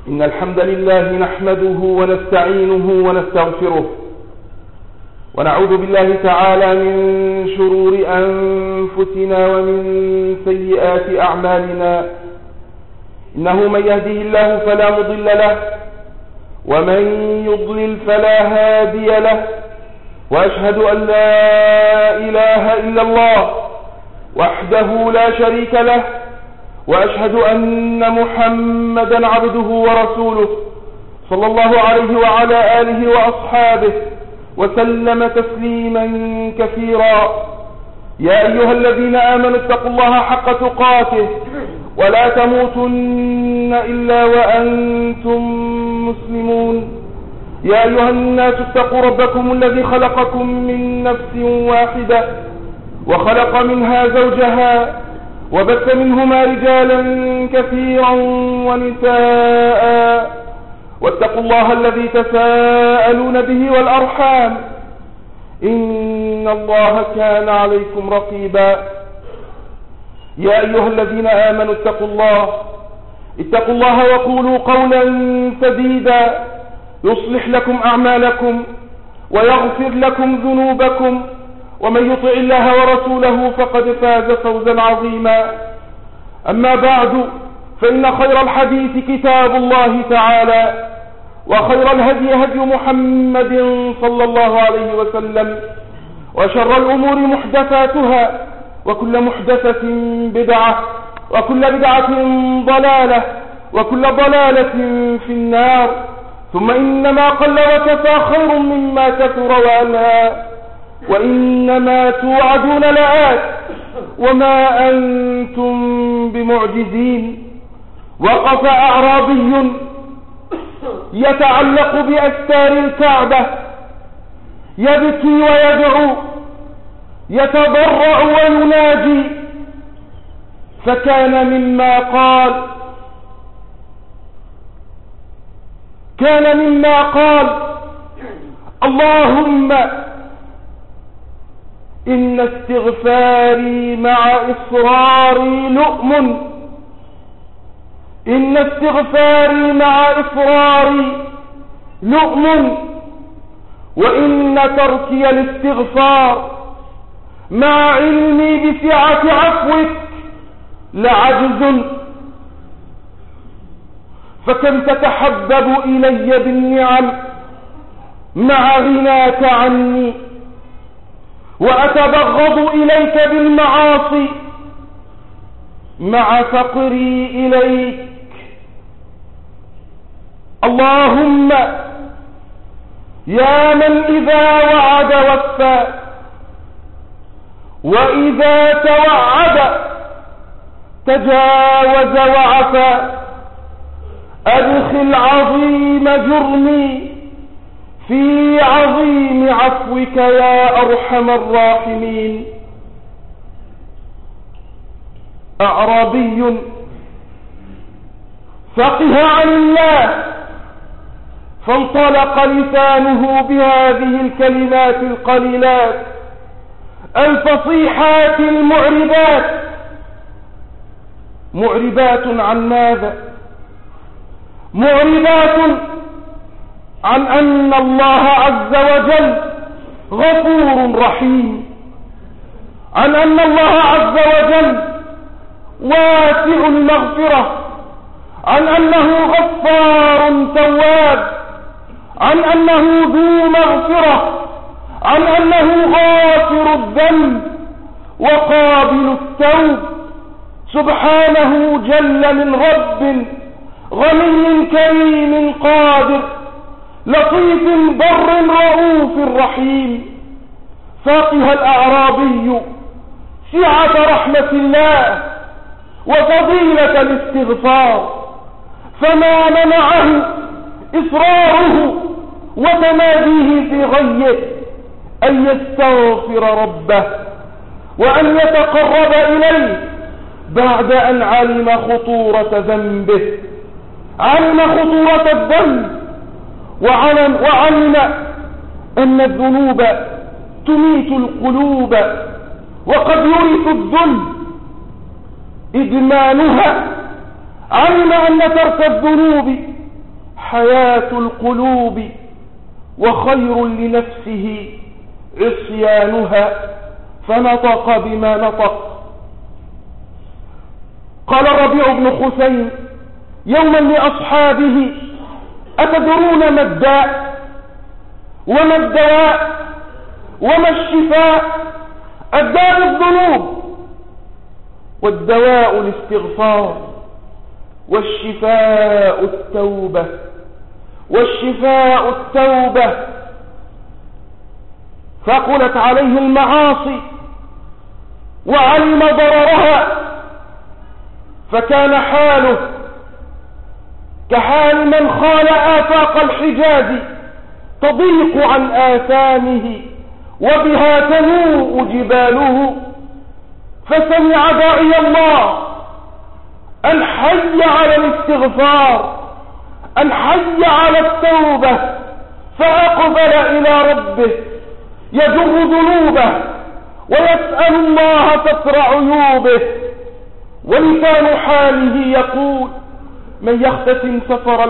إن الحمد لله نحمده ونستعينه ونستغفره ونعوذ بالله تعالى من شرور أنفسنا ومن سيئات أعمالنا. إنه من يهده الله فلا مضل له ومن يضلل فلا هادي له، وأشهد أن لا إله إلا الله وحده لا شريك له، وأشهد أن محمدا عبده ورسوله صلى الله عليه وعلى آله وأصحابه وسلم تسليما كثيرا. يا أيها الذين آمنوا اتقوا الله حق تقاته ولا تموتن إلا وأنتم مسلمون. يا أيها الناس اتقوا ربكم الذي خلقكم من نفس واحدة وخلق منها زوجها وبث منهما رجالا كثيرا ونساء، واتقوا الله الذي تساءلون به والأرحام إن الله كان عليكم رقيبا. يا أيها الذين آمنوا اتقوا الله وقولوا قولا سديدا يصلح لكم أعمالكم ويغفر لكم ذنوبكم، ومن يطع الله ورسوله فقد فاز فوزا عظيما. أما بعد، فإن خير الحديث كتاب الله تعالى، وخير الهدي هدي محمد صلى الله عليه وسلم، وشر الأمور محدثاتها، وكل محدثة بدعة، وكل بدعة ضلالة، وكل ضلالة في النار. ثم إنما قل وكفى خير مما كثر وألهى، وإنما توعدون لآت وما أنتم بمعجزين. وقف أعرابي يتعلق بأستار الكعبة يبكي ويدعو يتضرع ويناجي، فكان مما قال اللهم إن استغفاري مع إصراري لؤم، إن استغفاري مع إصراري لؤم، وإن تركي الاستغفار مع علمي بسعة عفوك لعجز. فكم تتحبب إلي بالنعم مع غناك عني، وأتبغض إليك بالمعاصي مع فقري إليك. اللهم يا من إذا وعد وفى، وإذا توعد تجاوز وعفى، أدخل عظيم جرمي في عظيم عفوك يا أرحم الراحمين. أعرابي فقه عن الله، فانطلق لسانه بهذه الكلمات القليلات الفصيحات المعربات. معربات عن ماذا؟ معربات عن أن الله عز وجل غفور رحيم، عن أن الله عز وجل واسع المغفرة، عن أنه غفار تواب، عن أنه ذو مغفرة، عن أنه غافر الذنب وقابل التوب، سبحانه جل من رب غني كريم قادر لطيف بر رؤوف رحيم. فقه الأعرابي سعة رحمة الله وفضيلة الاستغفار، فما منعه إصراره وتماديه في غيه أن يستغفر ربه وأن يتقرب إليه بعد أن علم خطورة ذنبه، علم خطورة الذنب، وعلم أن الذنوب تميت القلوب وقد يورث الذل إدمانها. علم أن ترك الذنوب حياة القلوب وخير لنفسه عصيانها، فنطق بما نطق. قال الربيع بن خثيم يوما لأصحابه: أتدرون ما الداء وما الدواء وما الشفاء؟ الداء الذنوب، والدواء الاستغفار، والشفاء التوبة، والشفاء التوبة. ثقلت عليه المعاصي وعلم ضررها، فكان حاله كحال من خال آفاق الحجاز تضيق عن آثامه وبها تنوء جباله، فسمع داعي الله أن حي على الاستغفار، أن حي على التوبة، فأقبل إلى ربه يجر ذنوبه ويسأل الله ستر عيوبه، ولسان حاله يقول: من يختتم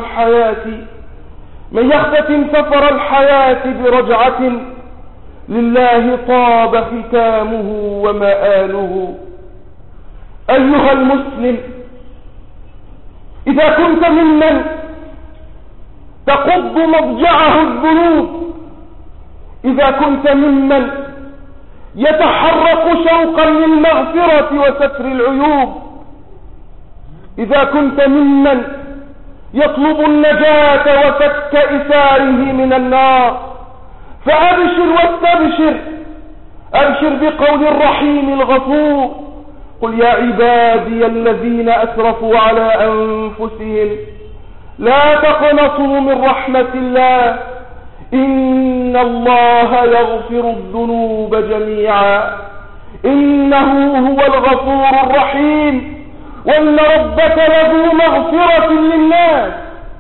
سفر الحياة برجعة لله طاب ختامه ومآله. أيها المسلم، إذا كنت ممن تقض مضجعه الذنوب، إذا كنت ممن يتحرك شوقا للمغفرة وستر العيوب، إذا كنت ممن يطلب النجاة وفك إساره من النار، فأبشر واستبشر، أبشر بقول الرحيم الغفور: قل يا عبادي الذين أسرفوا على أنفسهم لا تقنطوا من رحمة الله إن الله يغفر الذنوب جميعا إنه هو الغفور الرحيم، وإن ربك لذو مغفرة للناس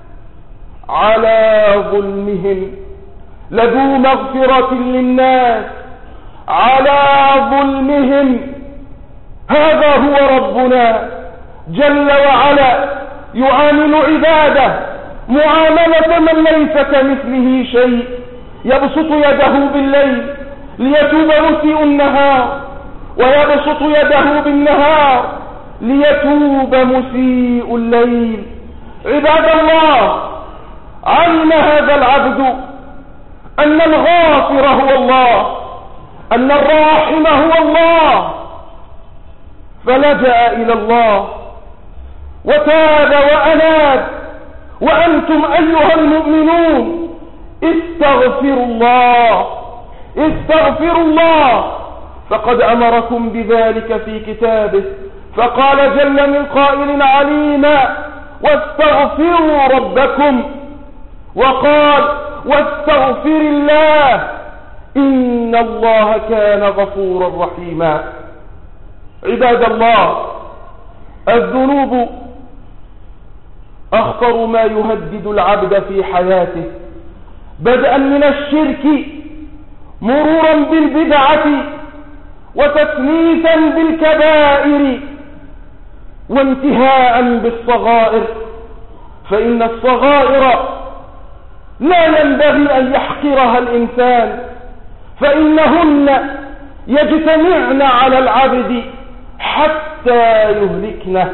على ظلمهم، لذو مغفرة للناس على ظلمهم. هذا هو ربنا جل وعلا يعامل عباده معاملة من ليس كمثله شيء، يبسط يده بالليل ليتوب مسيء النهار، ويبسط يده بالنهار ليتوب مسيء الليل. عباد الله، علم هذا العبد أن الغافر هو الله، أن الراحم هو الله، فلجأ إلى الله وتاب وأناب. وأنتم أيها المؤمنون استغفروا الله، استغفروا الله، فقد أمركم بذلك في كتابه، فقال جل من قائل عليما: واستغفروا ربكم، وقال: واستغفر الله إن الله كان غفورا رحيما. عباد الله، الذنوب أخطر ما يهدد العبد في حياته، بدءا من الشرك، مرورا بالبدعة، وتثليثا بالكبائر، وانتهاء بالصغائر، فإن الصغائر لا ينبغي أن يحقرها الإنسان، فإنهن يجتمعن على العبد حتى يهلكنه.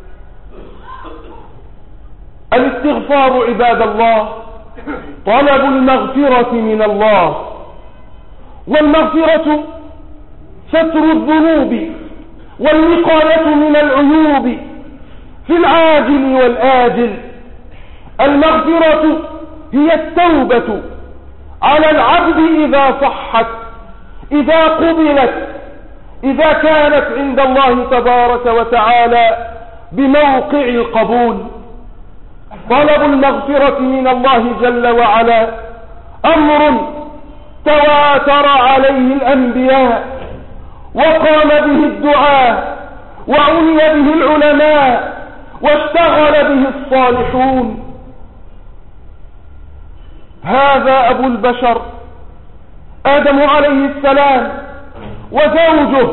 الاستغفار عباد الله طلب المغفرة من الله، والمغفرة ستر الذنوب والوقاية من العيوب في العاجل والآجل. المغفرة هي التوبة على العبد إذا صحت، إذا قبلت، إذا كانت عند الله تبارك وتعالى بموقع القبول. طلب المغفرة من الله جل وعلا أمر تواتر عليه الأنبياء، وقام به الدعاة، وعني به العلماء، واشتغل به الصالحون. هذا أبو البشر آدم عليه السلام وزوجه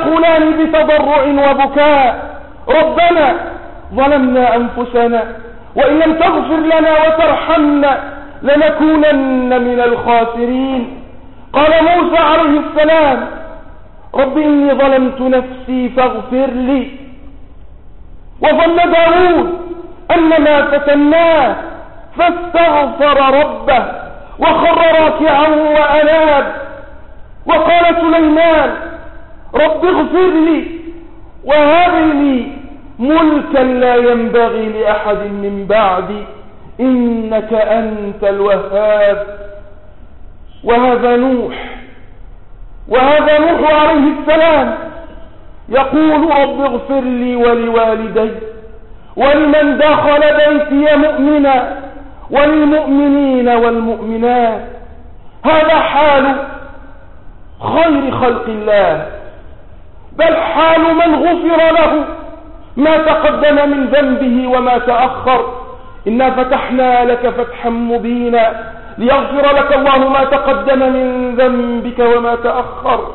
يقولان بتضرع وبكاء: ربنا ظلمنا أنفسنا وإن لم تغفر لنا وترحمنا لنكونن من الخاسرين. قال موسى عليه السلام: رب إني ظلمت نفسي فاغفر لي. وظن داود أنما فتناه فاستغفر ربه وخر راكعا وأناب. وقال سليمان: رب اغفر لي وهب لي ملكا لا ينبغي لأحد من بعدي إنك أنت الوهاب. وهذا نوح عليه السلام يقول: رب اغفر لي ولوالدي ولمن دخل بيتي مؤمنا وللمؤمنين والمؤمنات. هذا حال خير خلق الله، بل حال من غفر له ما تقدم من ذنبه وما تأخر. إنا فتحنا لك فتحا مبينا ليغفر لك الله ما تقدم من ذنبك وما تأخر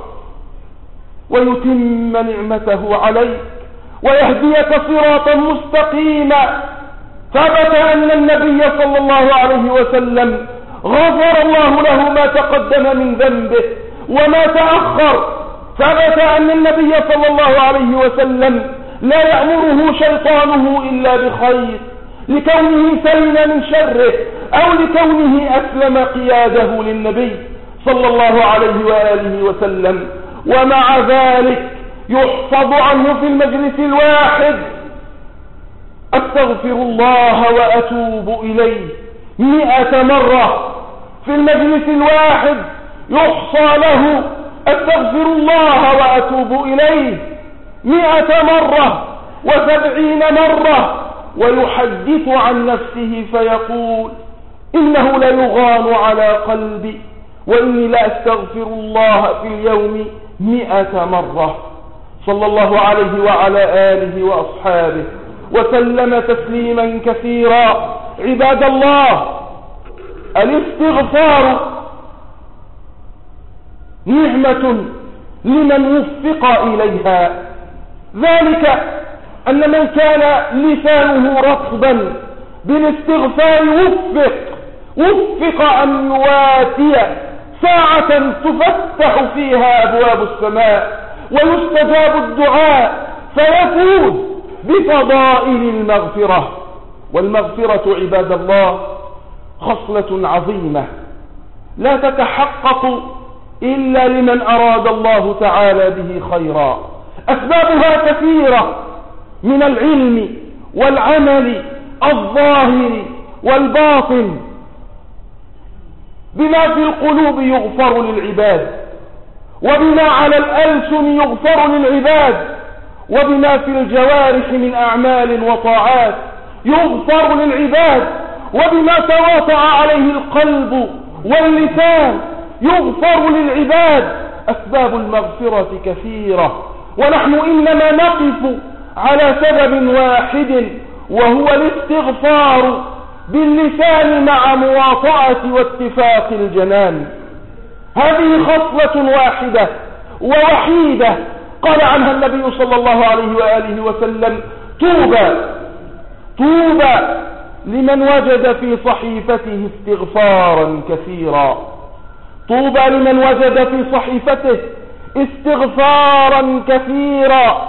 ويتم نعمته عليك ويهديك صراطا مستقيما. ثبت أن النبي صلى الله عليه وسلم غفر الله له ما تقدم من ذنبه وما تأخر. ثبت أن النبي صلى الله عليه وسلم لا يأمره شيطانه إلا بخير، لكونه سلم من شره أو لكونه أسلم قياده للنبي صلى الله عليه وآله وسلم. ومع ذلك يحفظ عنه في المجلس الواحد: أستغفر الله وأتوب إليه 100 مرة. في المجلس الواحد يحصى له: أستغفر الله وأتوب إليه 100 مرة و70 مرة. ويحدث عن نفسه فيقول: إنه ليغان على قلبي وإني لأستغفر الله في اليوم 100 مرة. صلى الله عليه وعلى آله وأصحابه وسلم تسليما كثيرا. عباد الله، الاستغفار نعمة لمن وفق إليها، ذلك أن من كان لسانه رطبا بالاستغفار وفق أن يواتي ساعة تفتح فيها أبواب السماء ويستجاب الدعاء فيفوز بفضائل المغفرة. والمغفرة عباد الله خصلة عظيمة لا تتحقق إلا لمن أراد الله تعالى به خيرا. أسبابها كثيرة من العلم والعمل الظاهر والباطن. بما في القلوب يغفر للعباد، وبما على الألسن يغفر للعباد، وبما في الجوارح من أعمال وطاعات يغفر للعباد، وبما تواطأ عليه القلب واللسان يغفر للعباد. أسباب المغفرة كثيرة، ونحن إنما نقف على سبب واحد، وهو الاستغفار باللسان مع مواطأة واتفاق الجنان. هذه خصلة واحدة ووحيدة قال عنها النبي صلى الله عليه وآله وسلم: طوبى لمن وجد في صحيفته استغفارا كثيرا. طوبى لمن وجد في صحيفته استغفارا كثيرا.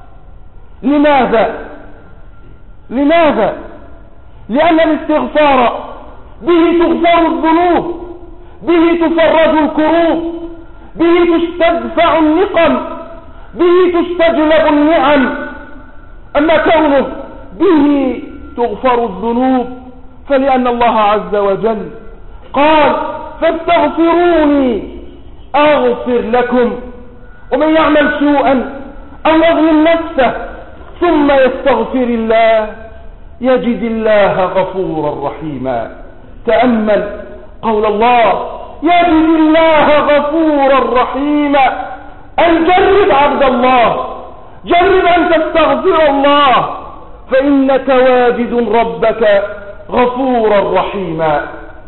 لماذا؟ لأن الاستغفار به تغفر الذنوب، به تفرج الكروب، به تستدفع النقم، به تستجلب النعم. أما كونه به تغفر الذنوب فلأن الله عز وجل قال: فاستغفروني أغفر لكم. ومن يعمل سوءا أو يظلم نفسه ثم يستغفر الله يجد الله غفورا رحيما. تأمل قول الله: يجد الله غفورا رحيما. أن جرب عبد الله، جرب أن تستغفر الله، فإنك واجد ربك غفورا رحيما.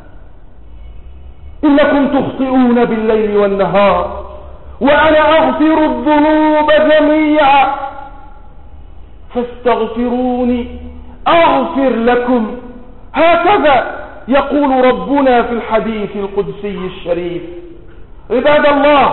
إنكم تخطئون بالليل والنهار وأنا أغفر الذنوب جميعا فاستغفروني أغفر لكم. هكذا يقول ربنا في الحديث القدسي الشريف. عباد الله،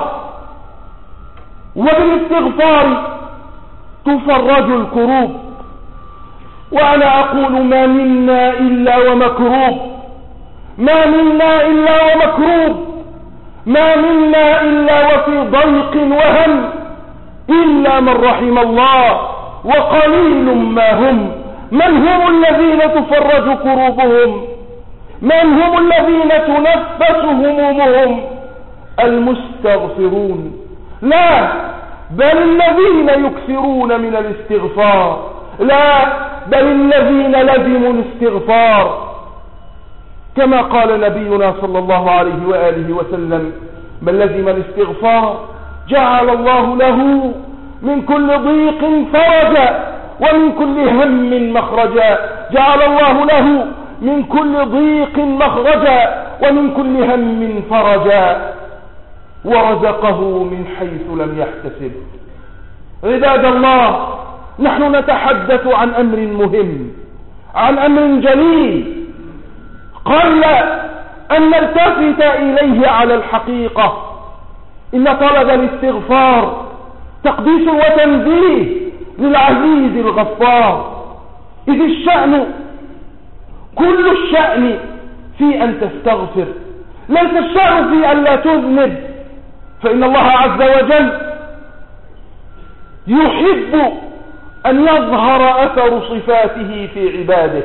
وبالاستغفار تفرج الكروب. وأنا أقول ما منا إلا ومكروب، ما منا إلا ومكروب، ما منا إلا وفي ضيق وهم، إلا من رحم الله، وقليل ما هم. من هم الذين تفرج كروبهم؟ من هم الذين تنفس همومهم؟ المستغفرون. لا، بل الذين يكثرون من الاستغفار. لا، بل الذين لزموا الاستغفار. كما قال نبينا صلى الله عليه وآله وسلم: من لزم الاستغفار جعل الله له من كل ضيق فرجا ومن كل هم مخرجا. جعل الله له من كل ضيق مخرجا ومن كل هم فرجا، ورزقه من حيث لم يحتسب. عباد الله، نحن نتحدث عن أمر مهم، عن أمر جليل قل أن نلتفت إليه على الحقيقة. إن طلب الاستغفار تقديس وتنزيه للعزيز الغفار، إذ الشأن كل الشأن في أن تستغفر، ليس الشأن في أن لا تذنب، فإن الله عز وجل يحب أن يظهر أثر صفاته في عباده.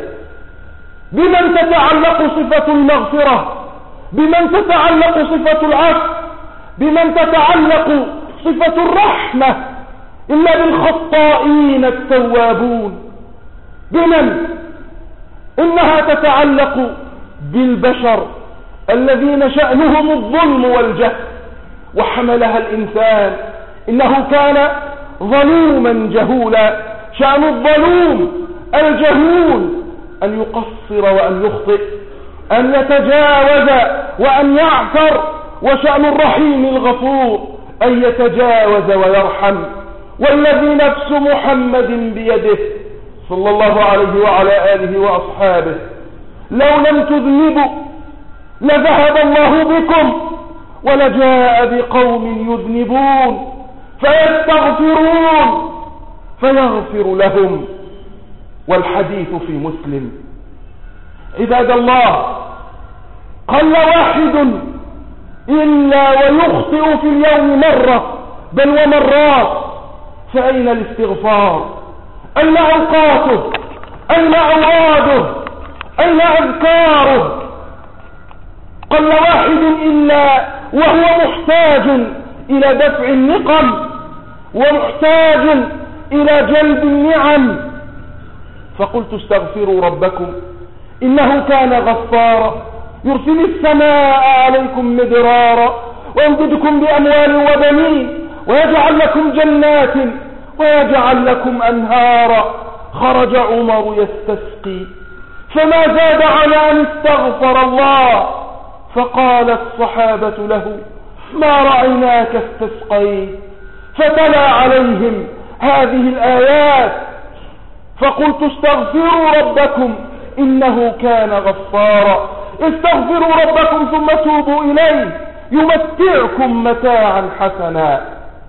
بمن تتعلق صفة المغفرة؟ بمن تتعلق صفة العفو؟ بمن تتعلق صفة الرحمة؟ إلا بالخطائين التوابون. بمن؟ إنها تتعلق بالبشر الذين شأنهم الظلم والجهل، وحملها الإنسان. إنه كان ظلوما جهولا. شأن الظلوم الجهول أن يقصر وأن يخطئ، أن يتجاوز وأن يعثر. وشأن الرحيم الغفور أن يتجاوز ويرحم. والذي نفس محمد بيده صلى الله عليه وعلى آله وأصحابه، لو لم تذنبوا لذهب الله بكم ولجاء بقوم يذنبون فيستغفرون فيغفر لهم. والحديث في مسلم. عباد الله، قل واحد إلا ويخطئ في اليوم مرة بل ومرات، فأين الاستغفار؟ أين أوقاته؟ أين أوراده؟ أين أذكاره؟ قل واحد إلا وهو محتاج إلى دفع النقم ومحتاج إلى جلب النعم. فقلت استغفروا ربكم إنه كان غفارا يرسل السماء عليكم مدرارا ويمددكم بأموال وبنين ويجعل لكم جنات ويجعل لكم أنهارا. خرج عمر يستسقي فما زاد على أن استغفر الله، فقال الصحابة له: ما رأيناك استسقيت. فتلا عليهم هذه الآيات. فقلت استغفروا ربكم إنه كان غفارا. استغفروا ربكم ثم توبوا إليه يمتعكم متاعا حسنا.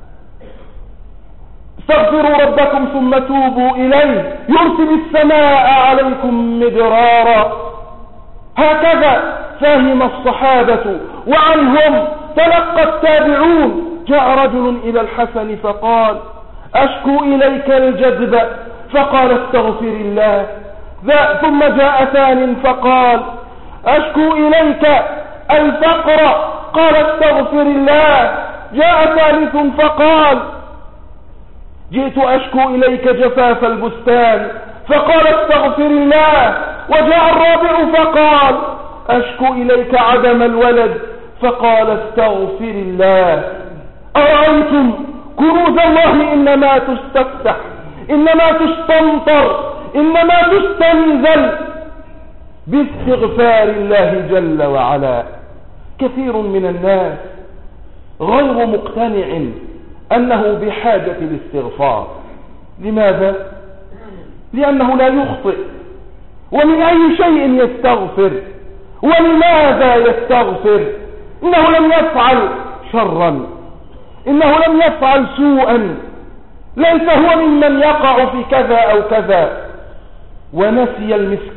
استغفروا ربكم ثم توبوا إليه يرسل السماء عليكم مدرارا. هكذا فهم الصحابة وعنهم تلقى التابعون. جاء رجل إلى الحسن فقال: أشكو إليك الجذب، فقال: استغفر الله. ثم جاء ثان فقال: أشكو إليك الفقر، قال: استغفر الله. جاء ثالث فقال: جئت أشكو إليك جفاف البستان، فقال: استغفر الله. وجاء الرابع فقال: أشكو إليك عدم الولد، فقال: استغفر الله. أرأيتم كنوز الله إنما تستفتح، إنما تستمطر، إنما تستنزل باستغفار الله جل وعلا. كثير من الناس غير مقتنع أنه بحاجة الاستغفار. لماذا؟ لأنه لا يخطئ ومن أي شيء يستغفر؟ ولماذا يستغفر؟ إنه لم يفعل شرا، إنه لم يفعل سوءا، ليس هو ممن يقع في كذا أو كذا. ونسي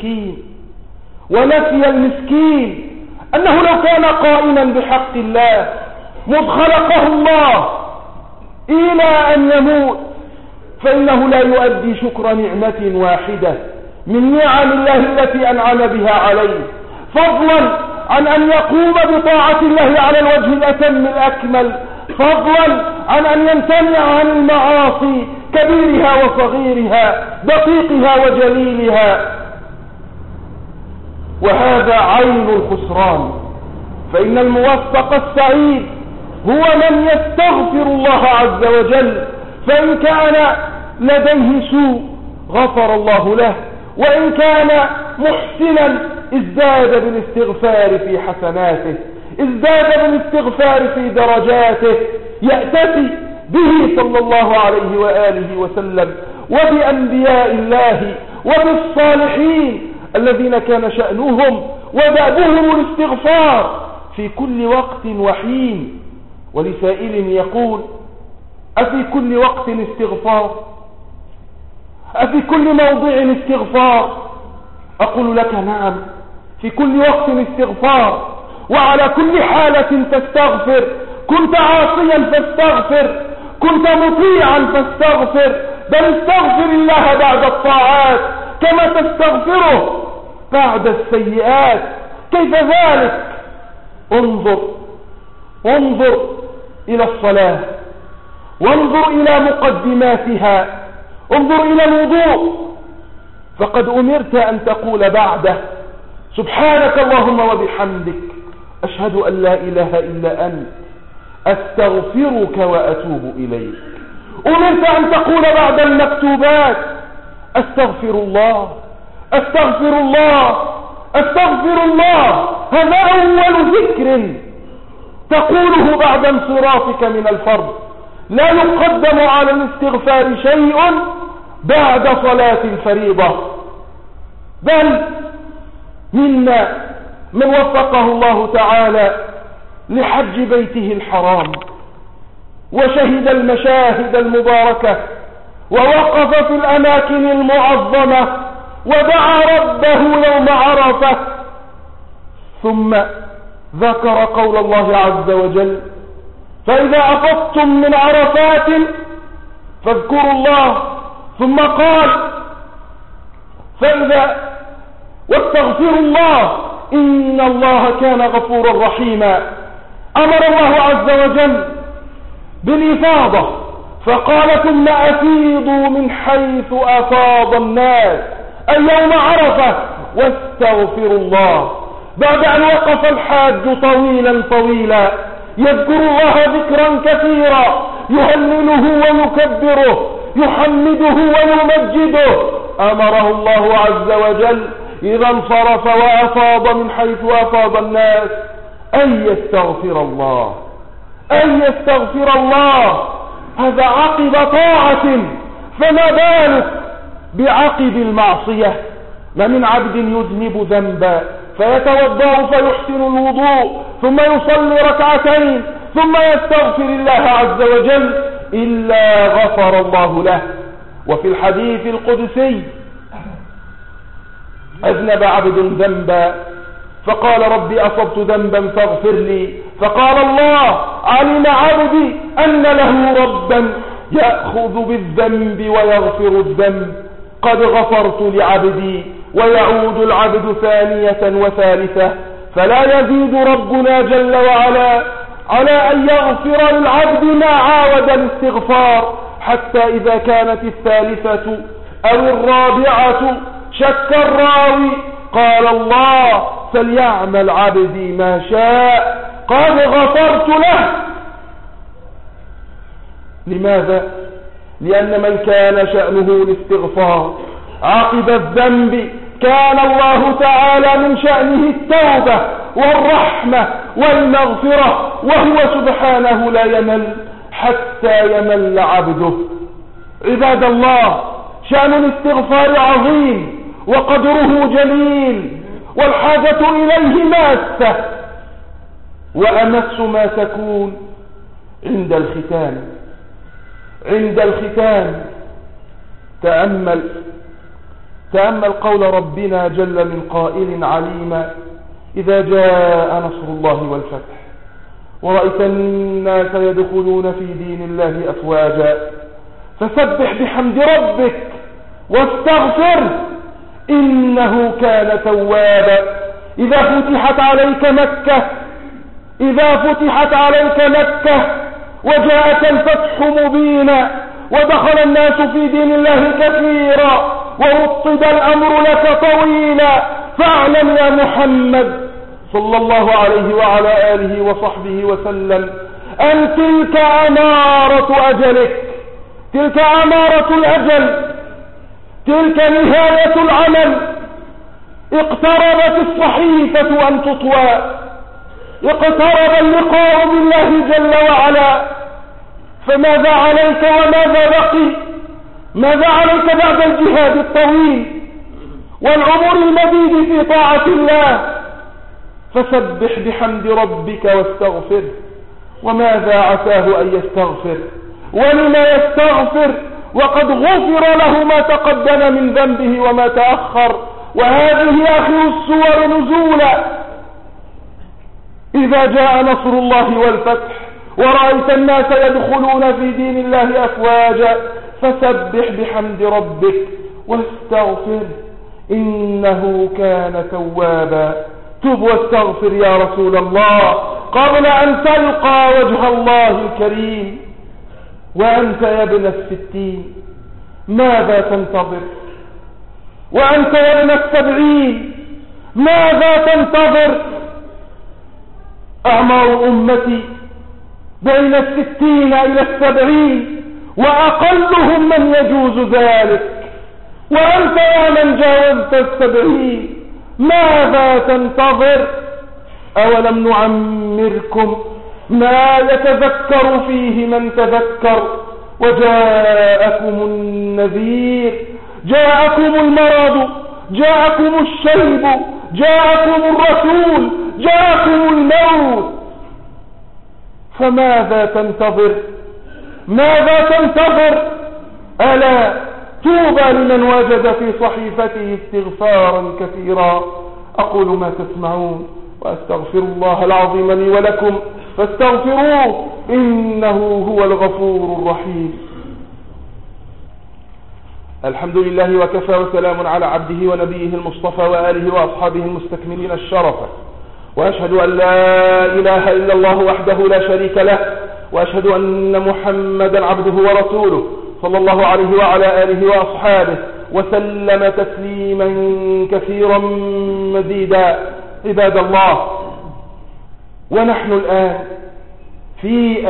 المسكين أنه لو كان قائما بحق الله مذ خلقه الله إلى أن يموت فإنه لا يؤدي شكر نعمة واحدة من نعم الله التي أنعم بها عليه، فضلا عن أن يقوم بطاعة الله على الوجه الأتم الأكمل، فضلا عن أن يمتنع عن المعاصي كبيرها وصغيرها، دقيقها وجليلها. وهذا عين الخسران. فإن الموفق السعيد هو من يستغفر الله عز وجل، فإن كان لديه سوء غفر الله له، وإن كان محسنا ازداد بالاستغفار في حسناته، ازداد بالاستغفار في درجاته، يأتي به صلى الله عليه وآله وسلم وبأنبياء الله وبالصالحين الذين كان شأنهم ودأبهم الاستغفار في كل وقت وحين. ولسائل يقول: أفي كل وقت استغفار؟ أفي كل موضع استغفار؟ أقول لك: نعم، في كل وقت استغفار، وعلى كل حالة تستغفر. كنت عاصيا فاستغفر، كنت مطيعا فاستغفر، بل استغفر الله بعد الطاعات كما تستغفره بعد السيئات. كيف ذلك؟ انظر إلى الصلاة، وانظر إلى مقدماتها، انظر إلى الوضوء، فقد أمرت أن تقول بعده: سبحانك اللهم وبحمدك، أشهد أن لا إله إلا أنت، أستغفرك وأتوب إليك. أمرت أن تقول بعد المكتوبات: أستغفر الله، أستغفر الله، أستغفر الله. هذا أول ذكر تقوله بعد انصرافك من الفرض. لا يقدم على الاستغفار شيء بعد صلاة الفريضة. بل منا من وفقه الله تعالى لحج بيته الحرام وشهد المشاهد المباركة ووقف في الأماكن المعظمة ودعا ربه يوم عرفة، ثم ذكر قول الله عز وجل: فإذا أفضتم من عرفات فاذكروا الله، ثم قال: واستغفروا الله إن الله كان غفورا رحيما. أمر الله عز وجل بالإفاضة فقال: ثم أفيضوا من حيث أفاض الناس، أي يوم عرفة، واستغفروا الله. بعد أن وقف الحاج طويلا يذكر الله ذكرا كثيرا، يهلله ويكبره، يحمده ويمجده، أمره الله عز وجل إذا انصرف وأفاض من حيث أفاض الناس أن يستغفر الله، أن يستغفر الله. هذا عقب طاعة، فما بالك بعقب المعصية؟ ما من عبد يذنب ذنبا فيتوضأ فيحسن الوضوء ثم يصلي ركعتين ثم يستغفر الله عز وجل إلا غفر الله له. وفي الحديث القدسي: أذنب عبد ذنبا فقال: ربي أصبت ذنبا فاغفر لي، فقال الله: علم عبدي أن له ربا يأخذ بالذنب ويغفر الذنب، قد غفرت لعبدي. ويعود العبد ثانية وثالثة، فلا يزيد ربنا جل وعلا على أن يغفر للعبد ما عاود الاستغفار، حتى إذا كانت الثالثة أو الرابعة شك الراوي قال الله: فليعمل عبدي ما شاء قد غفرت له. لماذا؟ لأن من كان شأنه الاستغفار عقب الذنب كان الله تعالى من شأنه التوبة والرحمة والمغفرة، وهو سبحانه لا يمل حتى يمل عبده. عباد الله، شأن الاستغفار عظيم، وقدره جليل والحاجة إليه ماسة، وأمس ما تكون عند الختام. تأمل قول ربنا جل من قائل عليما: إذا جاء نصر الله والفتح ورأيت الناس يدخلون في دين الله أفواجا فسبح بحمد ربك واستغفر إنه كان توابا. إذا فتحت عليك مكة وجاءك الفتح مبينا ودخل الناس في دين الله كثيرا ورطب الأمر لك طويلا، فاعلم يا محمد صلى الله عليه وعلى آله وصحبه وسلم أن تلك أمارة أجلك، تلك أمارة الأجل، تلك نهاية العمل. اقتربت الصحيفة أن تطوى، اقترب اللقاء بالله جل وعلا، فماذا عليك وماذا بقي؟ ماذا عليك بعد الجهاد الطويل والعمر المديد في طاعة الله؟ فسبح بحمد ربك واستغفره. وماذا عساه أن يستغفر؟ ولما يستغفر وقد غفر له ما تقدم من ذنبه وما تأخر؟ وهذه آخر السور نزولا: إذا جاء نصر الله والفتح ورأيت الناس يدخلون في دين الله أفواجا فسبح بحمد ربك واستغفر إنه كان توابا. تب واستغفر يا رسول الله قبل أن تلقى وجه الله الكريم. وأنت يا ابن 60 ماذا تنتظر؟ وأنت يا ابن 70 ماذا تنتظر؟ أعمار أمتي بين 60 إلى 70 وأقلهم من يجوز ذلك، وأنت يا من جاوزت 70 ماذا تنتظر؟ أولم نعمركم ما يتذكر فيه من تذكر وجاءكم النذير؟ جاءكم المرض، جاءكم الشيب، جاءكم الرسول، جاءكم الموت، فماذا تنتظر؟ ماذا تنتظر؟ ألا توبى لمن وجد في صحيفته استغفارا كثيرا. أقول ما تسمعون وأستغفر الله العظيم لي ولكم فاستغفروه إنه هو الغفور الرحيم. الحمد لله وكفى وسلام على عبده ونبيه المصطفى وآله وأصحابه المستكملين الشرفة، وأشهد أن لا إله إلا الله وحده لا شريك له، وأشهد أن محمدا عبده ورسوله صلى الله عليه وعلى آله وأصحابه وسلم تسليما كثيرا مزيدا. عباد الله، ونحن الآن في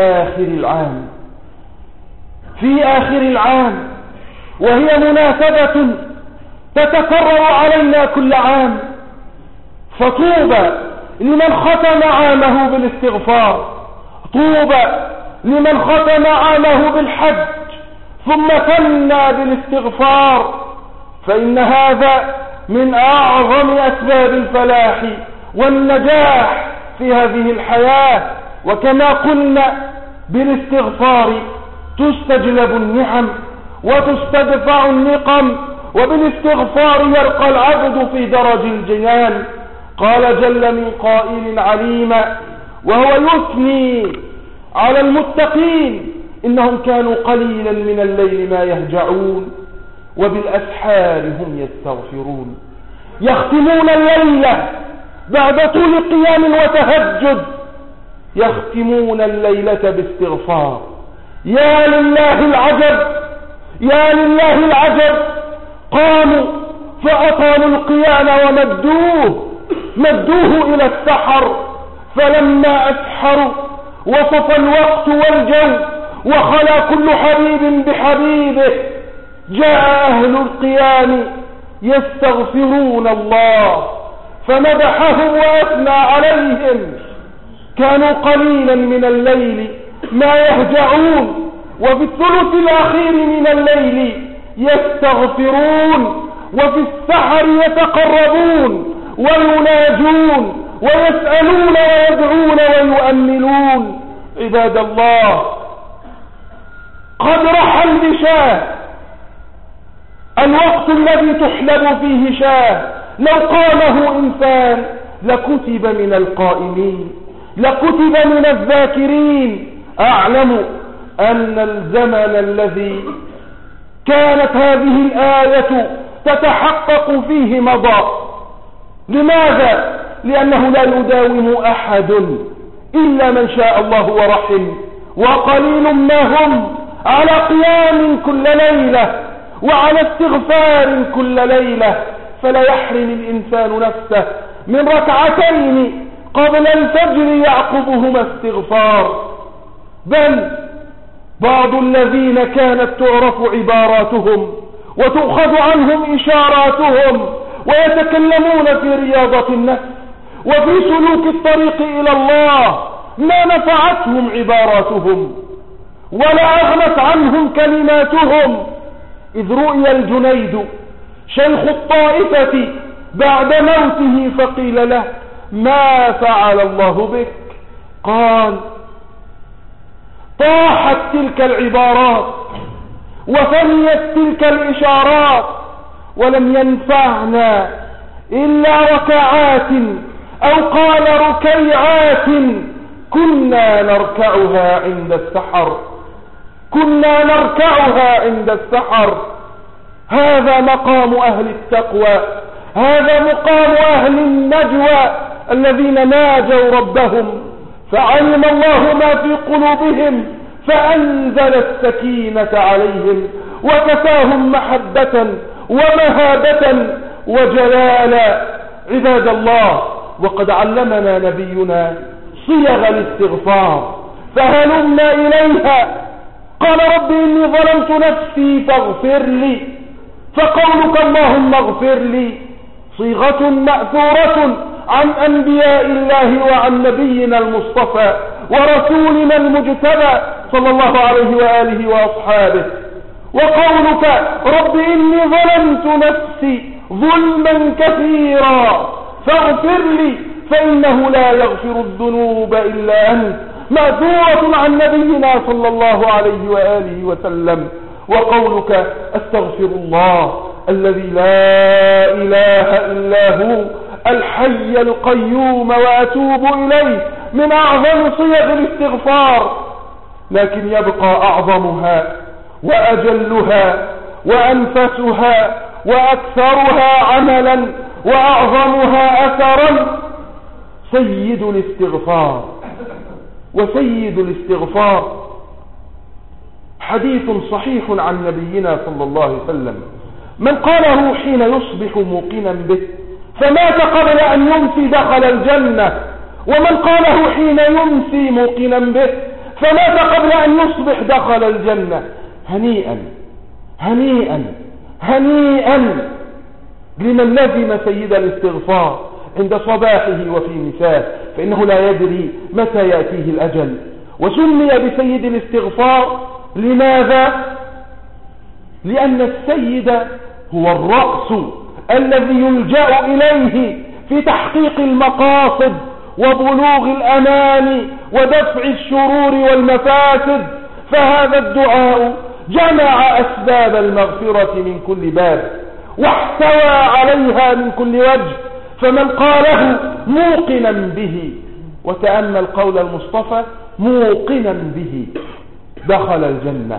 آخر العام، وهي مناسبة تتكرر علينا كل عام، فطوبى لمن ختم عامه بالاستغفار، طوبى لمن ختم عامه بالحج ثم ثنى بالاستغفار، فإن هذا من أعظم أسباب الفلاح والنجاح في هذه الحياة. وكما قلنا بالاستغفار تستجلب النعم وتستدفع النقم، وبالاستغفار يرقى العبد في درج الجنان. قال جل من قائل عليما وهو يثني على المتقين: إنهم كانوا قليلا من الليل ما يهجعون وبالأسحار هم يستغفرون. يختمون الليلة بعد طول قيام وتهجد، يختمون الليلة باستغفار. يا لله العجب، يا لله العجب، قاموا فأطالوا القيام ومدوه إلى السحر، فلما أسحروا وصف الوقت والجو وخلا كل حبيب بحبيبه، جاء أهل القيام يستغفرون الله فمدحهم وأثنى عليهم. كانوا قليلا من الليل ما يهجعون، وفي الثلث الأخير من الليل يستغفرون، وفي السحر يتقربون ويناجون ويسألون ويدعون ويؤملون. عباد الله، قد رحل بشاه، الوقت الذي تحلب فيه شاه لو قامه إنسان لكتب من القائمين، لكتب من الذاكرين. أعلم أن الزمن الذي كانت هذه الآية تتحقق فيه مضى. لماذا؟ لأنه لا يداوم أحد إلا من شاء الله ورحم، وقليل ما هم على قيام كل ليلة وعلى استغفار كل ليلة. فلا يحرم الإنسان نفسه من ركعتين قبل الفجر يعقبهما استغفار. بل بعض الذين كانت تعرف عباراتهم وتؤخذ عنهم إشاراتهم ويتكلمون في رياضة النفس وفي سلوك الطريق إلى الله ما نفعتهم عباراتهم ولا أغنت عنهم كلماتهم. إذ رؤي الجنيد شيخ الطائفة بعد موته فقيل له: ما فعل الله بك؟ قال: طاحت تلك العبارات وفنيت تلك الإشارات ولم ينفعنا إلا ركعات، أو قال ركيعات، كنا نركعها عند السحر، كنا نركعها عند السحر. هذا مقام أهل التقوى، هذا مقام أهل النجوى الذين ناجوا ربهم فعلم الله ما في قلوبهم فأنزل السكينة عليهم وكفاهم محبة ومهابة وجلالا. عباد الله، وقد علمنا نبينا صيغ الاستغفار فهلمنا إليها. قال: رب إني ظلمت نفسي فاغفر لي. فقولك اللهم اغفر لي صيغة مأثورة عن أنبياء الله وعن نبينا المصطفى ورسولنا المجتبى صلى الله عليه وآله وأصحابه. وقولك رب إني ظلمت نفسي ظلما كثيرا فاغفر لي فإنه لا يغفر الذنوب إلا أنت، مأثورة عن نبينا صلى الله عليه وآله وسلم. وقولك استغفر الله الذي لا إله إلا هو الحي القيوم وأتوب إليه، من أعظم صيغ الاستغفار. لكن يبقى أعظمها وأجلها وأنفسها وأكثرها عملا وأعظمها أثرا سيد الاستغفار. وسيد الاستغفار حديث صحيح عن نبينا صلى الله عليه وسلم: من قاله حين يصبح موقنا به فمات قبل أن يمسي دخل الجنة، ومن قاله حين يمسي موقنا به فمات قبل أن يصبح دخل الجنة. هنيئا هنيئا هنيئا لمن لزم سيد الاستغفار عند صباحه وفي مساه، فإنه لا يدري متى يأتيه الأجل. وسمي بسيد الاستغفار لماذا؟ لأن السيد هو الرأس الذي يلجأ إليه في تحقيق المقاصد وبلوغ الأمان ودفع الشرور والمفاسد. فهذا الدعاء جمع أسباب المغفرة من كل باب واحتوى عليها من كل وجه، فمن قاله موقنا به، وتأمل قول المصطفى: موقنا به دخل الجنة.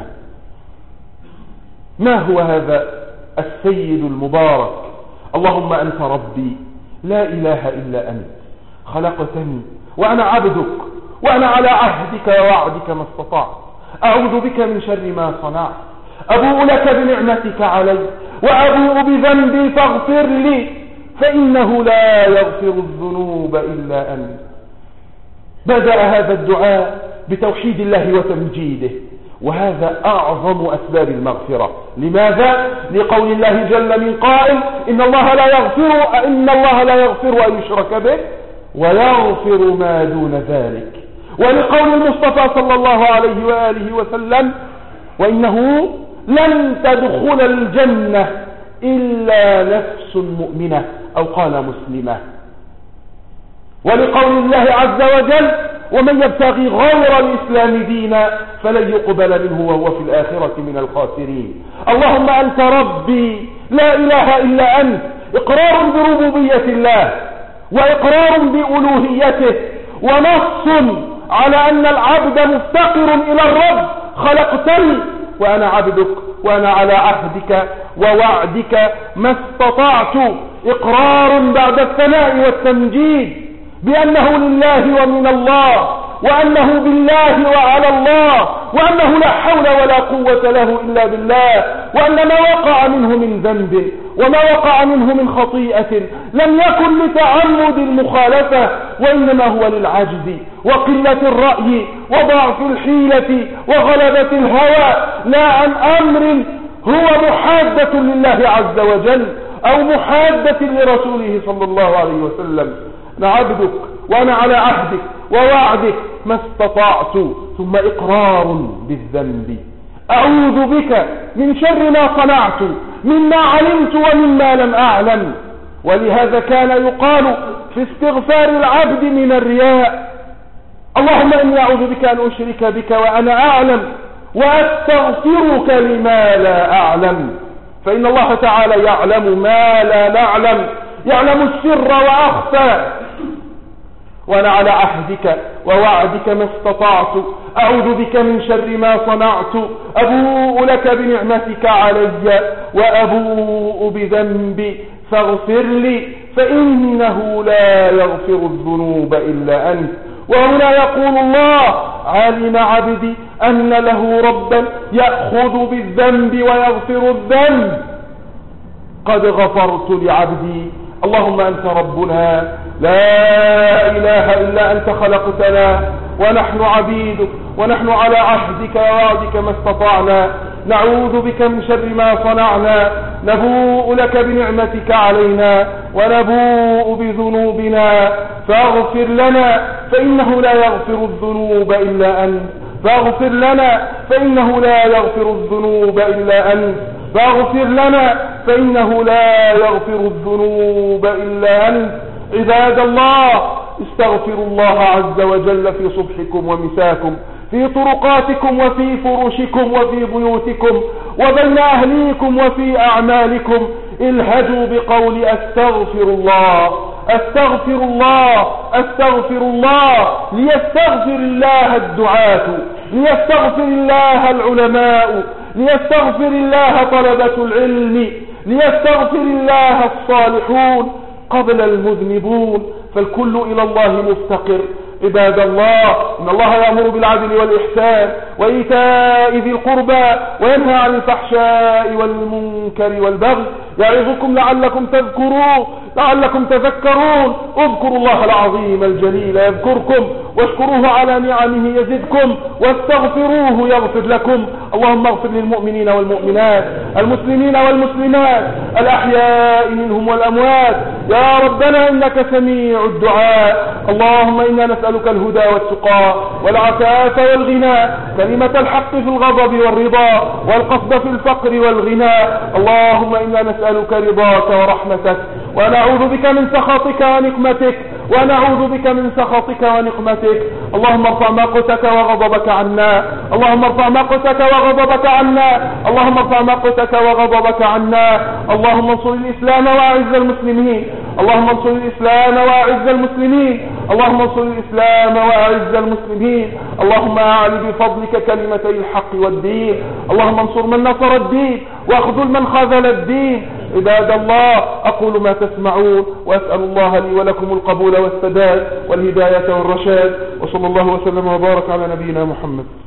ما هو هذا السيد المبارك؟ اللهم أنت ربي لا إله إلا أنت، خلقتني وأنا عبدك، وأنا على عهدك ووعدك ما استطعت، أعوذ بك من شر ما صنعت، أبوء لك بنعمتك علي وأبوء بذنبي فاغفر لي فإنه لا يغفر الذنوب إلا أنت. بدأ هذا الدعاء بتوحيد الله وتمجيده، وهذا أعظم أسباب المغفرة. لماذا؟ لقول الله جل من قائل: إن الله لا يغفر أن يشرك به ويغفر ما دون ذلك. ولقول المصطفى صلى الله عليه وآله وسلم: وإنه لن تدخل الجنة إلا نفس مؤمنة أو قال مسلمة. ولقول الله عز وجل ومن يبتغي غير الإسلام دينا فلن يقبل منه وهو في الآخرة من الخاسرين. اللهم أنت ربي لا إله إلا أنت، إقرار بربوبية الله وإقرار بألوهيته ونص على أن العبد مفتقر إلى الرب. خلقتني وأنا عبدك وأنا على عهدك ووعدك ما استطعت. إقرار بعد الثناء والتمجيد بأنه لله ومن الله، وأنه بالله وعلى الله، وأنه لا حول ولا قوة له إلا بالله، وأن ما وقع منه من ذنب وما وقع منه من خطيئة لم يكن لتعمد المخالفة، وإنما هو للعجز وقلة الرأي وضعف الحيلة وغلبة الهوى، لا عن أمر هو محادة لله عز وجل أو محادة لرسوله صلى الله عليه وسلم. أنا عبدك وأنا على عهدك ووعدك ما استطعت. ثم إقرار بالذنب، أعوذ بك من شر ما صنعت مما علمت ومما لم أعلم. ولهذا كان يقال في استغفار العبد من الرياء اللهم إني أعوذ بك أن أشرك بك وأنا أعلم وأستغفرك لما لا أعلم. فإن الله تعالى يعلم ما لا نعلم، يعلم السر وأخفى. وأنا على عهدك ووعدك ما استطعت، أعوذ بك من شر ما صنعت، أبوء لك بنعمتك علي وأبوء بذنبي فاغفر لي فإنه لا يغفر الذنوب إلا أنت. وهنا يقول الله علم عبدي أن له ربا يأخذ بالذنب ويغفر الذنب، قد غفرت لعبدي. اللهم أنت ربنا لا إله إلا أنت خلقتنا ونحن عبيدك ونحن على عهدك ووعدك ما استطعنا، نعوذ بك من شر ما صنعنا، نبوء لك بنعمتك علينا ونبوء بذنوبنا فاغفر لنا فإنه لا يغفر الذنوب إلا أنت، فاغفر لنا فإنه لا يغفر الذنوب إلا أنت، فاغفر لنا فإنه لا يغفر الذنوب إلا أنت. عباد الله، استغفروا الله عز وجل في صبحكم ومساكم، في طرقاتكم وفي فرشكم وفي بيوتكم وبين أهليكم وفي أعمالكم. الهجوا بقول أستغفر الله أستغفر الله أستغفر الله، ليستغفر الله الدعاة، ليستغفر الله العلماء، ليستغفر الله طلبة العلم، ليستغفر الله الصالحون قبل المذنبون، فالكل إلى الله مفتقر. عباد الله، إن الله يأمر بالعدل والإحسان وإيتاء ذي القربى وينهى عن الفحشاء والمنكر والبغي يعظكم لعلكم تذكرون. اذكروا الله العظيم الجليل يذكركم، واشكروه على نعمه يزدكم، واستغفروه يغفر لكم. اللهم اغفر للمؤمنين والمؤمنات، المسلمين والمسلمات، الأحياء منهم والأموات. يا ربنا إنك سميع الدعاء. اللهم إنا نسألك الهدى والتقى والعفاف والغنى، كلمة الحق في الغضب والرضا، والقصد في الفقر والغنى. اللهم إنا نسألك رضاك ورحمتك، ونعوذ بك من سخطك ونقمتك، ونعوذ بك من سخطك ونقمتك. اللهم ارفع مقتك وغضبك عنا، اللهم ارفع مقتك وغضبك عنا، اللهم ارفع مقتك وغضبك عنا. اللهم انصر الإسلام وأعز المسلمين، اللهم انصر الإسلام وأعز المسلمين، اللهم انصر الإسلام وأعز المسلمين. اللهم أعلي بفضلك كلمتي الحق والدين، اللهم انصر من نصر الدين واخذل من خذل الدين. عباد الله، أقول ما تسمعون، وأسأل الله لي ولكم القبول والسداد والهداية والرشاد، وصلى الله وسلم وبارك على نبينا محمد.